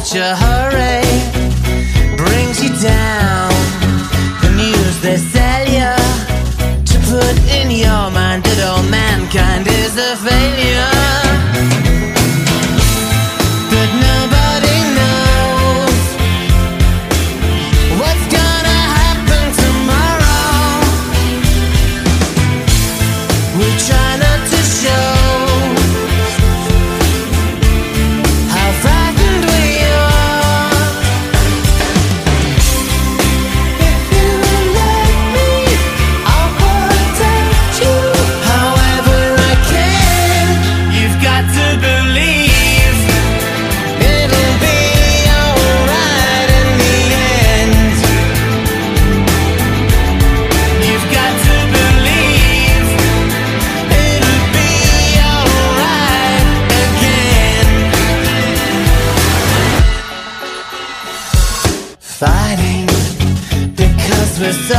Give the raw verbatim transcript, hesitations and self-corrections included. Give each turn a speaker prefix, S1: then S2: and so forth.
S1: such a hurry brings you down. The news they sell you to put in your mind that all mankind is a failure. But nobody knows what's gonna happen tomorrow. We try not to show how frightened we are. If you let me, I'll protect you however I can. You've got to believe it'll be alright in the end. You've got to believe it'll be alright again. Fighting because we're so